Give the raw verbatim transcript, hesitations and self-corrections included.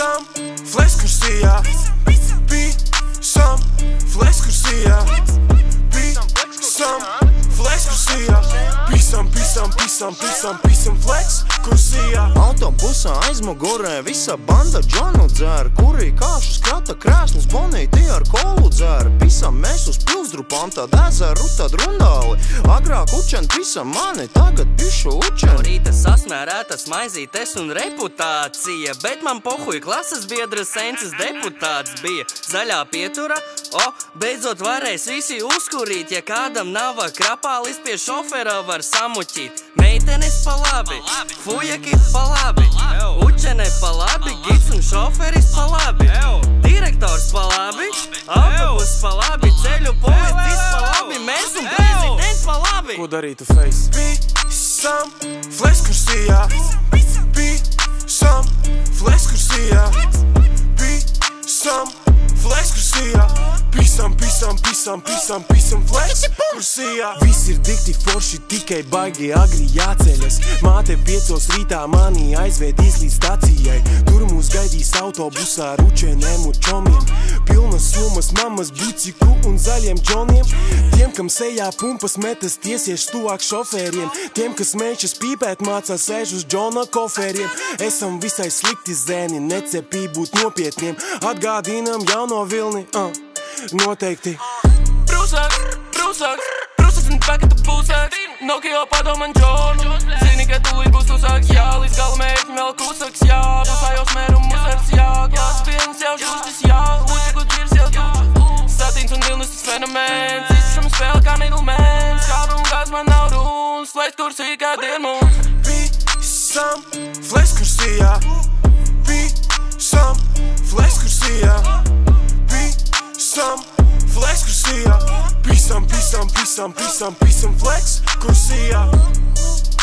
Pisam, flex kursijā. Pisam, flex kursijā. Pisam, flex kursijā. Pisam, pisam, pisam, pisam, pisam, flex kursijā. Autobusā aizmugurē visa banda džonu dzēra, kuri kāšu skrata krēsnus bonīti ar kolu dzēra. Pisam mēs uz pilsdrupām, tad ezeru, tad rundāli. Agrāk učen pisam mani, tagad pišu učen. No rīta sasmērētas maizītes un reputācija, bet man pohuj klases biedras sences deputāts bija. Zaļā pietura, o, beidzot varēs visi uzkurīt, ja kādam nav krapālis pie šofera var samuķīt. Meitenes pa labi, fujaki pa labi, učene pa labi, gids un šoferis pa labi, direktors pa labi, autobus pa labi, ceļu policists pa labi, mēs un prezidents pa labi. Ko darītu face? Pisam, flex kursijā. Pisam, flex kursijā. Pisam, flex kursijā. Pisam, pisam, pisam, pisam, pisam, flex kursijā. Viss ir dikti forši, tikai baigi agri jāceļas. Māte piecos rītā mani aizvedīs līdz stacijai. Tur mūs gaidīs autobusā ar učenēm un čomiem. Pilnas somas mammas biciku un zaļiem džoniem. Tiem, kam sejā pumpas metas tiesies tuvāk šoferiem. Tiem, kas mēģas pīpēt mācās sēž uz džona koferiem. Esam visai slikti zēni, necepī būt nopietniem. Atgādinam jauno vilni, uh. Noteikti. Brūsāks, brūsāks, brūsāks un paketu būsāks. Nokio padoman džonu. Zini, ka tūlīt būs uzsāks, jā, līdz gala mērķim vēl kusaks, jā. Būsājos mēru musars, jā, klās pilns jau šustis, jā. Učiku dzirs jau tuču. Satīns un vilnis tas fenomens. Izšam spēle kā middlemans. Kādu un gāds man nav runas. Flex kursī kā dien mums. Pisam, flex kursijā. Pisam, flex kursijā. Pisam, flex kursijā. Pisam, pisam, pisam, pisam, pisam, flex kursijā.